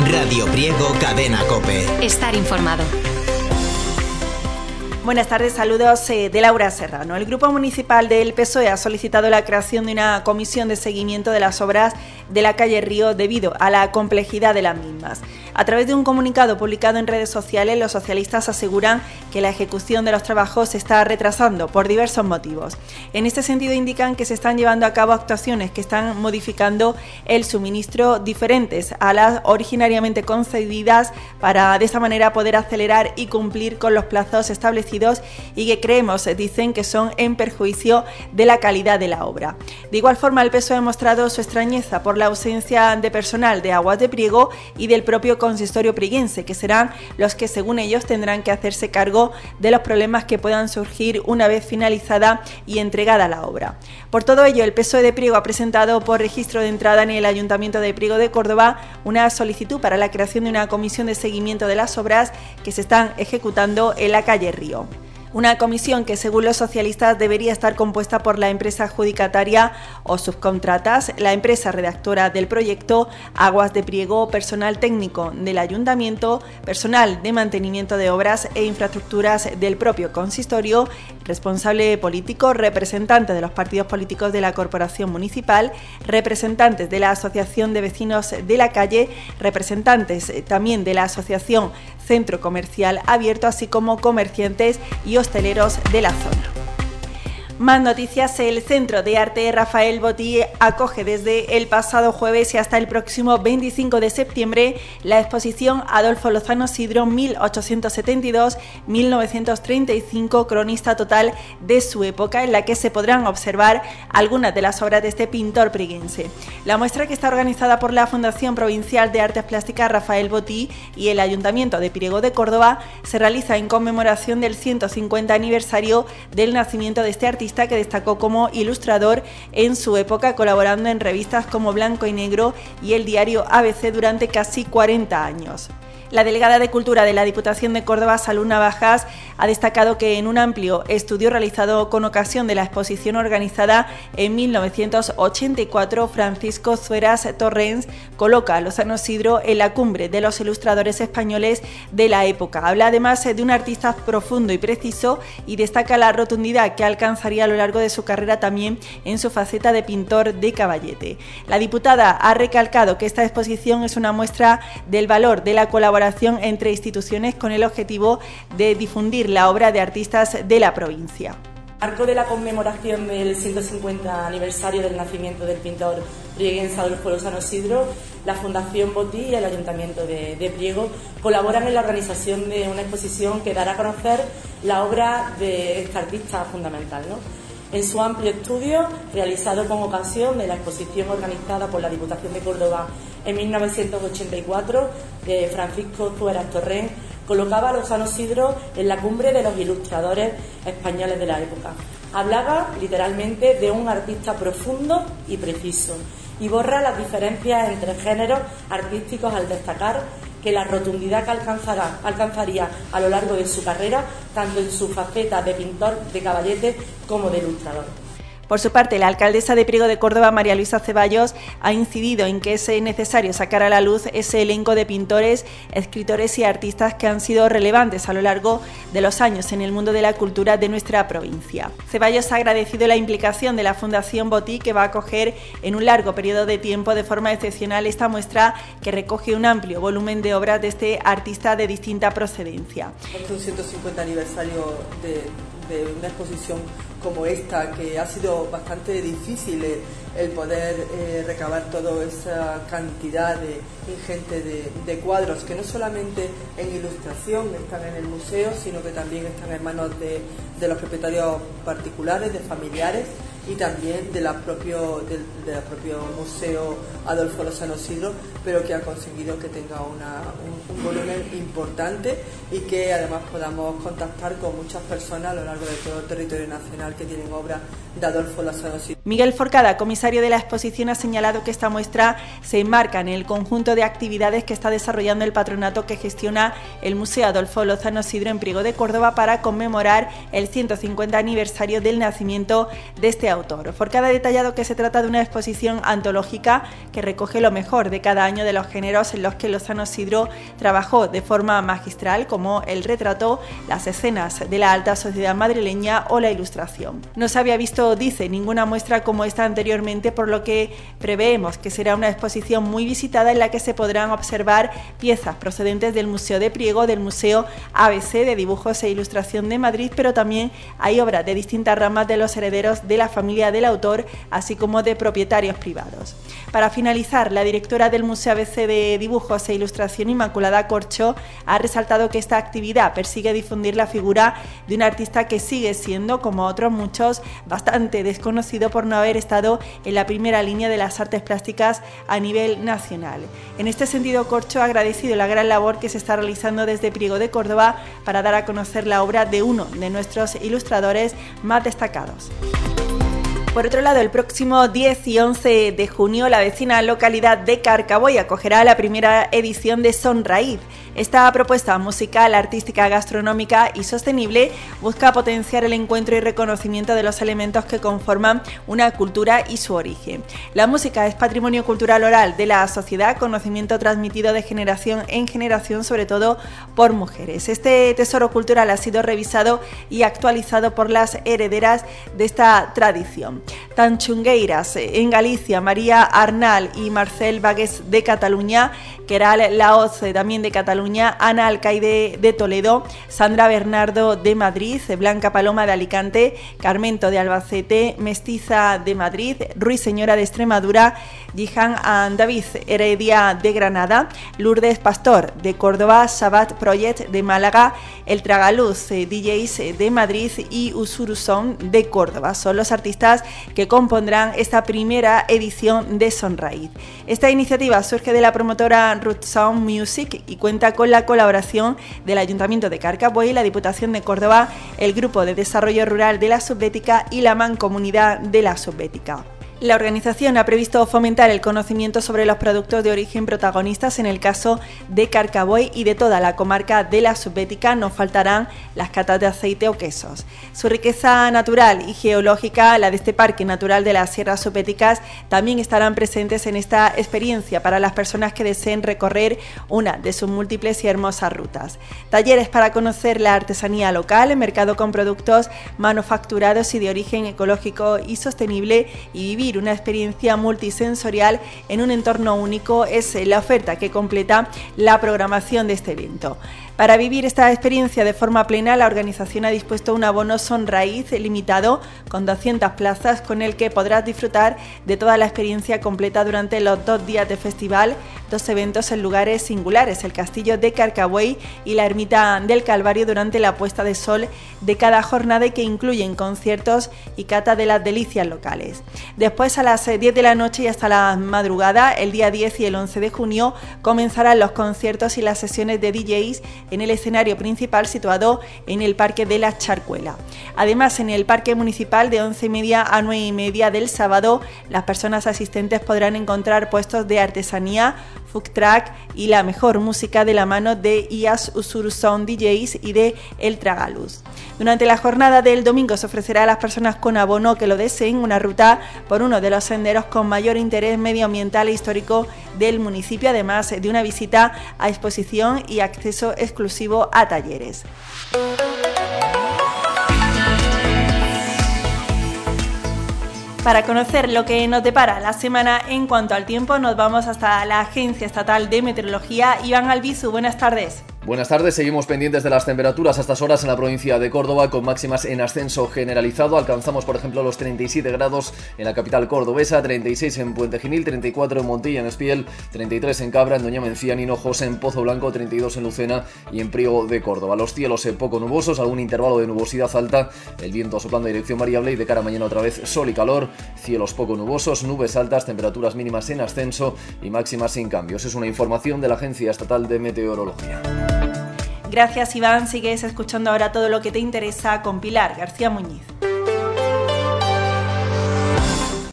Radio Priego, Cadena COPE. Estar informado. Buenas tardes, saludos de Laura Serrano. El Grupo Municipal del PSOE ha solicitado la creación de una comisión de seguimiento de las obras de la calle Río debido a la complejidad de las mismas. A través de un comunicado publicado en redes sociales, los socialistas aseguran que la ejecución de los trabajos se está retrasando por diversos motivos. En este sentido, indican que se están llevando a cabo actuaciones que están modificando el suministro diferentes a las originariamente concedidas para de esa manera poder acelerar y cumplir con los plazos establecidos y que creemos, dicen, que son en perjuicio de la calidad de la obra. De igual forma, el PSOE ha mostrado su extrañeza por la ausencia de personal de Aguas de Priego y del propio consistorio prieguense, que serán los que, según ellos, tendrán que hacerse cargo de los problemas que puedan surgir una vez finalizada y entregada la obra. Por todo ello, el PSOE de Priego ha presentado por registro de entrada en el Ayuntamiento de Priego de Córdoba una solicitud para la creación de una comisión de seguimiento de las obras que se están ejecutando en la calle Río. Una comisión que, según los socialistas, debería estar compuesta por la empresa adjudicataria o subcontratas, la empresa redactora del proyecto, Aguas de Priego, personal técnico del ayuntamiento, personal de mantenimiento de obras e infraestructuras del propio consistorio, responsable político, representante de los partidos políticos de la corporación municipal, representantes de la Asociación de Vecinos de la Calle, representantes también de la Asociación Centro Comercial Abierto, así como comerciantes y hosteleros de la zona. Más noticias. El Centro de Arte Rafael Botí acoge desde el pasado jueves y hasta el próximo 25 de septiembre la exposición Adolfo Lozano Sidro 1872-1935, cronista total de su época, en la que se podrán observar algunas de las obras de este pintor prieguense. La muestra, que está organizada por la Fundación Provincial de Artes Plásticas Rafael Botí y el Ayuntamiento de Priego de Córdoba, se realiza en conmemoración del 150 aniversario del nacimiento de este artista, que destacó como ilustrador en su época, colaborando en revistas como Blanco y Negro y el diario ABC durante casi 40 años. La delegada de Cultura de la Diputación de Córdoba, Salud Navajas, ha destacado que en un amplio estudio realizado con ocasión de la exposición organizada en 1984, Francisco Zueras Torrens coloca a Lozano Sidro en la cumbre de los ilustradores españoles de la época. Habla además de un artista profundo y preciso y destaca la rotundidad que alcanzaría a lo largo de su carrera también en su faceta de pintor de caballete. La diputada ha recalcado que esta exposición es una muestra del valor de la colaboración entre instituciones con el objetivo de difundir la obra de artistas de la provincia. En el marco de la conmemoración del 150 aniversario del nacimiento del pintor prieguense Adolfo Lozano Sidro, la Fundación Botí y el Ayuntamiento de Priego colaboran en la organización de una exposición que dará a conocer la obra de este artista fundamental, ¿no? En su amplio estudio, realizado con ocasión de la exposición organizada por la Diputación de Córdoba en 1984, Francisco Zueras Torrens colocaba a Lozano Sidro en la cumbre de los ilustradores españoles de la época. Hablaba literalmente de un artista profundo y preciso, y borra las diferencias entre géneros artísticos al destacar que la rotundidad que alcanzaría a lo largo de su carrera, tanto en su faceta de pintor de caballete como de ilustrador. Por su parte, la alcaldesa de Priego de Córdoba, María Luisa Ceballos, ha incidido en que es necesario sacar a la luz ese elenco de pintores, escritores y artistas que han sido relevantes a lo largo de los años en el mundo de la cultura de nuestra provincia. Ceballos ha agradecido la implicación de la Fundación Botí, que va a acoger en un largo periodo de tiempo de forma excepcional esta muestra, que recoge un amplio volumen de obras de este artista de distinta procedencia. Es un 150 aniversario de una exposición como esta, que ha sido bastante difícil el poder recabar toda esa cantidad ingente de cuadros, que no solamente en ilustración están en el museo, sino que también están en manos de los propietarios particulares, de familiares, y también del propio Museo Adolfo Lozano Sidro, pero que ha conseguido que tenga un volumen importante y que además podamos contactar con muchas personas a lo largo de todo el territorio nacional que tienen obras de Adolfo Lozano Sidro. Miguel Forcada, comisario de la exposición, ha señalado que esta muestra se enmarca en el conjunto de actividades que está desarrollando el patronato que gestiona el Museo Adolfo Lozano Sidro en Priego de Córdoba para conmemorar el 150 aniversario del nacimiento de este autor. Forcada ha detallado que se trata de una exposición antológica que recoge lo mejor de cada año de los géneros en los que Lozano Sidro trabajó de forma magistral, como el retrato, las escenas de la alta sociedad madrileña o la ilustración. No se había visto, dice, ninguna muestra como esta anteriormente, por lo que preveemos que será una exposición muy visitada en la que se podrán observar piezas procedentes del Museo de Priego, del Museo ABC de Dibujos e Ilustración de Madrid, pero también hay obras de distintas ramas de los herederos de la familia del autor, así como de propietarios privados. Para finalizar, la directora del Museo ABC de Dibujos e Ilustración, Inmaculada Corcho, ha resaltado que esta actividad persigue difundir la figura de un artista que sigue siendo, como otros muchos, bastante desconocido por no haber estado en la primera línea de las artes plásticas a nivel nacional. En este sentido, Corcho ha agradecido la gran labor que se está realizando desde Priego de Córdoba para dar a conocer la obra de uno de nuestros ilustradores más destacados. Por otro lado, el próximo 10 y 11 de junio, la vecina localidad de Carcaboy acogerá la primera edición de Son Raíz. Esta propuesta musical, artística, gastronómica y sostenible busca potenciar el encuentro y reconocimiento de los elementos que conforman una cultura y su origen. La música es patrimonio cultural oral de la sociedad, conocimiento transmitido de generación en generación, sobre todo por mujeres. Este tesoro cultural ha sido revisado y actualizado por las herederas de esta tradición. Tanchungueiras en Galicia, María Arnal y Marcel Bagués de Cataluña, Queral Laoz también de Cataluña, Ana Alcaide de Toledo, Sandra Bernardo de Madrid, Blanca Paloma de Alicante, Carmento de Albacete, Mestiza de Madrid, Ruiseñora de Extremadura, Jihan David Heredia de Granada, Lourdes Pastor de Córdoba, Sabat Project de Málaga, El Tragaluz DJs de Madrid y Usuruzón de Córdoba. Son los artistas que compondrán esta primera edición de Son Raíz. Esta iniciativa surge de la promotora Root Sound Music y cuenta con la colaboración del Ayuntamiento de Carcaboy, la Diputación de Córdoba, el Grupo de Desarrollo Rural de la Subbética y la Mancomunidad de la Subbética. La organización ha previsto fomentar el conocimiento sobre los productos de origen protagonistas en el caso de Carcaboy y de toda la comarca de la Subbética. No faltarán las catas de aceite o quesos. Su riqueza natural y geológica, la de este Parque Natural de las Sierras Subbéticas, también estarán presentes en esta experiencia para las personas que deseen recorrer una de sus múltiples y hermosas rutas. Talleres para conocer la artesanía local, mercado con productos manufacturados y de origen ecológico y sostenible, y vivir una experiencia multisensorial en un entorno único es la oferta que completa la programación de este evento. Para vivir esta experiencia de forma plena, la organización ha dispuesto un abono Son Raíz limitado con 200 plazas, con el que podrás disfrutar de toda la experiencia completa durante los 2 días de festival, 2 eventos en lugares singulares, el Castillo de Carcaboy y la Ermita del Calvario, durante la puesta de sol de cada jornada, y que incluyen conciertos y cata de las delicias locales. Después, a las 10 de la noche y hasta la madrugada, el día 10 y el 11 de junio, comenzarán los conciertos y las sesiones de DJs en el escenario principal situado en el Parque de la Charcuela. Además, en el Parque Municipal, de 11:30 a 9:30 del sábado, las personas asistentes podrán encontrar puestos de artesanía, food truck y la mejor música de la mano de IAS Usuru Sound DJs y de El Tragaluz. Durante la jornada del domingo se ofrecerá a las personas con abono que lo deseen una ruta por uno de los senderos con mayor interés medioambiental e histórico del municipio, además de una visita a exposición y acceso exclusivo a talleres. Para conocer lo que nos depara la semana en cuanto al tiempo, nos vamos hasta la Agencia Estatal de Meteorología. Iván Albizu, buenas tardes. Buenas tardes, seguimos pendientes de las temperaturas a estas horas en la provincia de Córdoba, con máximas en ascenso generalizado. Alcanzamos, por ejemplo, los 37 grados en la capital cordobesa, 36 en Puente Genil, 34 en Montilla, en Espiel, 33 en Cabra, en Doña Mencía, en Hinojos, en Pozo Blanco, 32 en Lucena y en Priego de Córdoba. Los cielos poco nubosos, algún intervalo de nubosidad alta, el viento soplando en dirección variable, y de cara a mañana otra vez sol y calor, cielos poco nubosos, nubes altas, temperaturas mínimas en ascenso y máximas sin cambios. Es una información de la Agencia Estatal de Meteorología. Gracias, Iván. Sigues escuchando ahora todo lo que te interesa con Pilar García Muñiz.